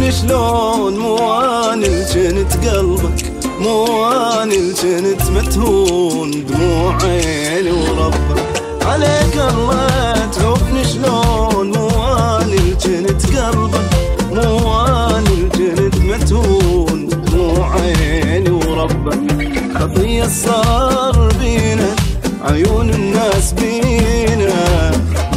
شوفني شلون مو انا اللي جنت قلبك، مو انا اللي جنت متهون دموع عيني وربك. عليك الله تشوفني شلون مو انا اللي جنت قلبك، مو انا اللي جنت متهون دموع عيني وربك. خطية صار بينا عيون الناس بينا،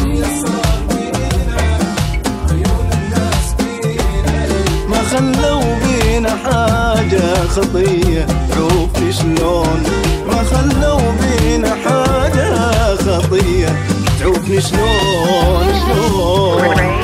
ما خلوا بينا حاجة خطية. شوفني شلون ما خلوا بينا حاجة خطية، شوفني شلون شلون.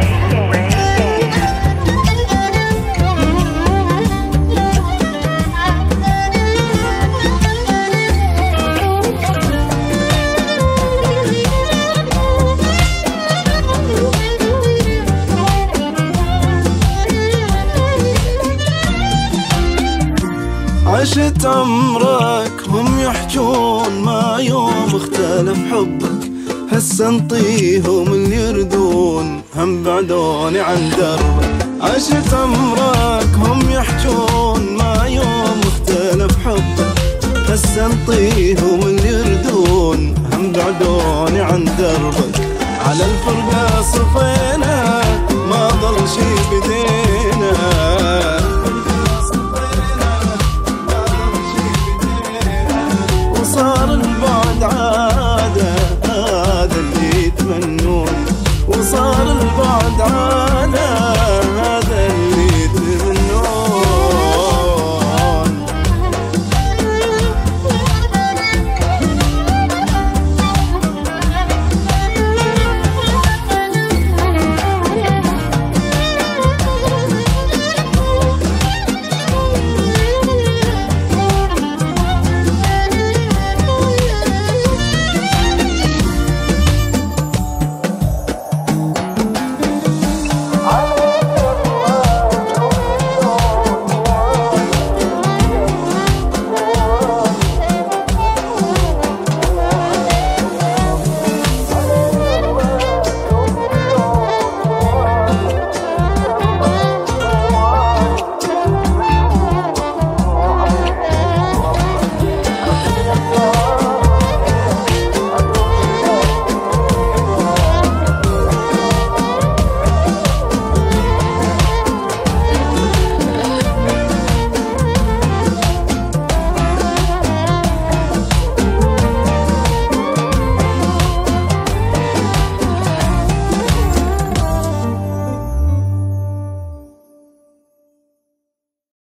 عشت عمرك هم يحجون ما يوم اختلف حبك، هسه انطيهم اللي يردون هم بعدوني عن دربك. عشت عمرك هم يحجون ما يوم اختلف حبك، هسه انطيهم اللي يردون هم بعدوني عن دربك. على الفرقة صفينا ما ضل شي بدينا،